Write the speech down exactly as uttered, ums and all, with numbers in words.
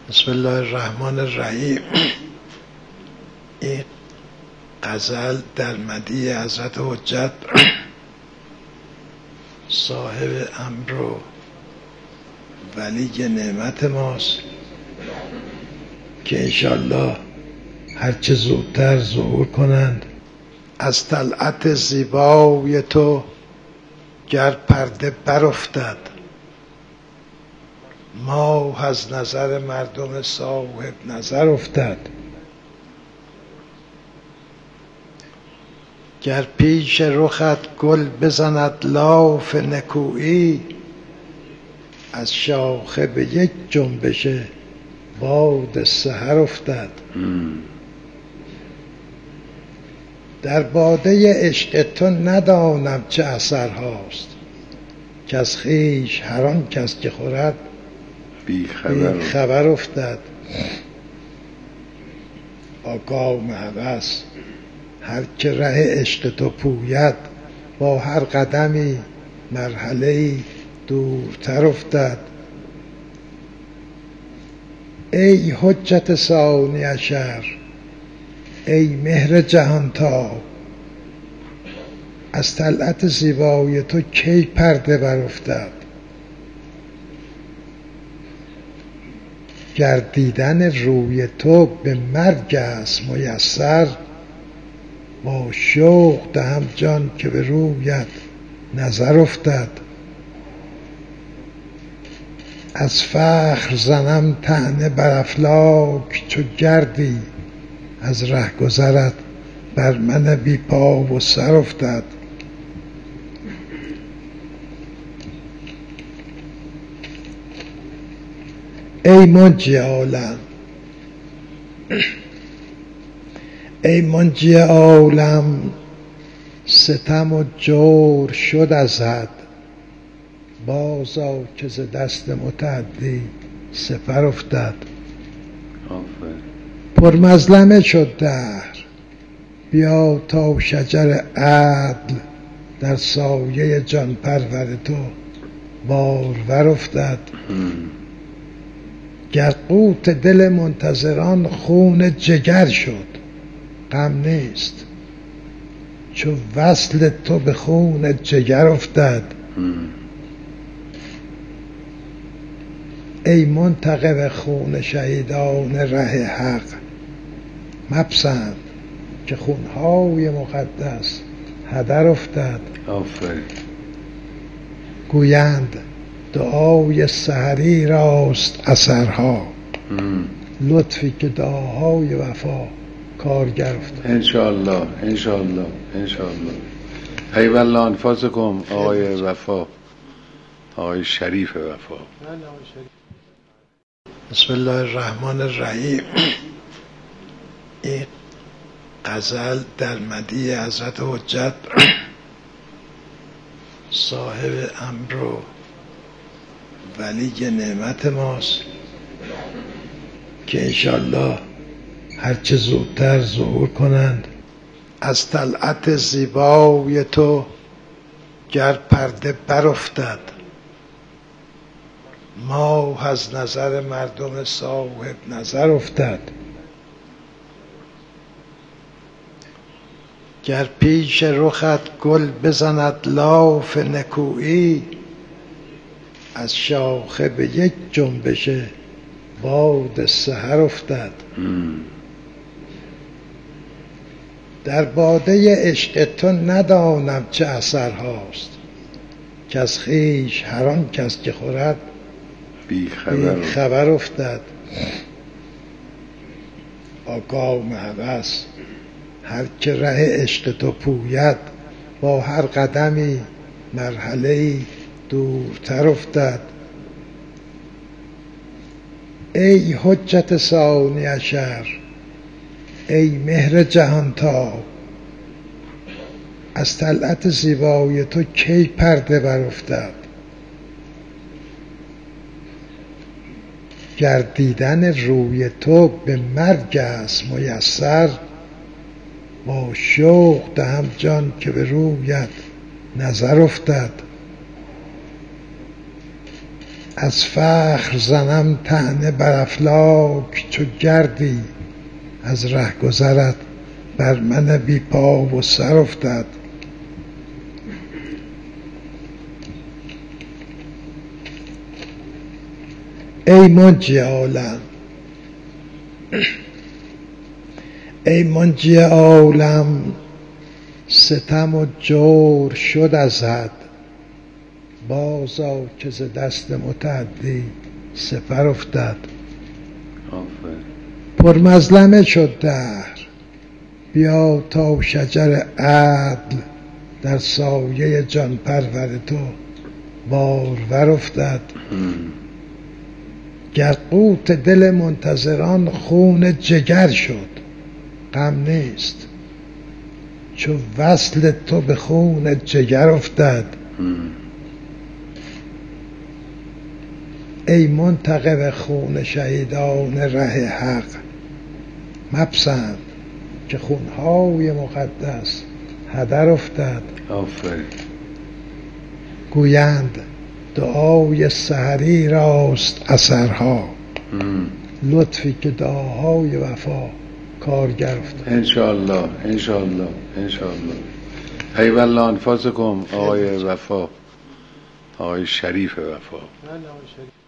بسم الله الرحمن الرحیم. این غزل در مدیح حضرت حجت صاحب امر و ولی نعمت ماست که انشالله هرچه زودتر ظهور کنند. از طلعت زیبای تو گر پرده برافتد، ماه از نظر مردم صاحب نظر افتد. گر پیش رخت گل بزند لاف نکویی، از شاخه به یک جنبش باد سحر افتد. در باده عشق تو ندانم چه اثرهاست، که از خویش هر آن کس که خورد بی خبر, خبر افتد. با گام هوس هر که ره عشق تو پوید، با هر قدمی مرحله‌ای دورتر افتد. ای حجت ثانی عشر، ای مهر جهانتاب، از طلعت زیبای تو کی پرده برافتد. گر دیدن روی تو به مرگ است میسر، با شوق دهم جان که به رویت نظر افتد. از فخر زنم طعنه بر افلاک چو گردی، از ره گذرت بر من بی پا و سر افتد. ای منجی عالم، ای منجی عالم، ستم و جور شد از حد، بازآ که ز دست متعدی سپر افتد. پر مظلمه شد دهر، بیا تا شجر عدل در سایه جان پرور تو بارور افتد. گر قوت دل منتظران خون جگر شد، غم نیست چو وصل تو به خون جگر افتد. ای منتقم خون شهیدان ره حق، مپسند که خونهای مقدس هدر افتد. آفرین. گویند دعای سحری راست اثرها، لطفی که دعاهای وفا کارگر افتد. انشاءالله انشاءالله انشاءالله. حیب الله انفاسکم آقای وفا، آقای شریف وفا. بسم الله الرحمن الرحیم. این غزل در مدیح حضرت حجت صاحب امر و ولی نعمت ماست که انشالله هرچه زودتر ظهور کنند. از طلعت زیبای تو گر پرده برافتد، ماه از نظر مردم صاحب نظر افتد. گر پیش رخت گل بزند لاف نکویی، از شاخه به یک جنبش باد سحر افتد. در باده عشق تو ندانم چه اثرهاست، که از خویش هر آن کس که خورد بی خبر, بی خبر افتد. با گام هوس هر که ره عشق تو پوید، با هر قدمی مرحله‌ای دورتر افتد. ای حجت ثانی عشر، ای مهر جهانتاب، از طلعت زیبای تو کی پرده برافتد. گر دیدن روی تو به مرگ است میسر، با شوق دهم جان که به رویت نظر افتد. از فخر زنم طعنه بر افلاک، چو گردی از ره گذرت بر من بی پا و سر افتد. ای منجی عالم، ای منجی عالم، ستم و جور شد از حد، بازآ که ز دست متعدی سپر افتد. پر مظلمه شد دهر، بیا تا شجر عدل در سایه جان پرور تو بارور افتد. گر قوت دل منتظران خون جگر شد، غم نیست چو وصل تو به خون جگر افتد. ای منتقم خون شهیدان ره حق، مپسند که خونهای مقدس هدر افتد. آفرین. گویند دعای سحری راست اثرها، لطفی که دعاهای وفا کارگر افتد. انشاءالله انشاءالله انشاءالله. حیوالله انفاسکم آقای وفا، آقای شریف وفا.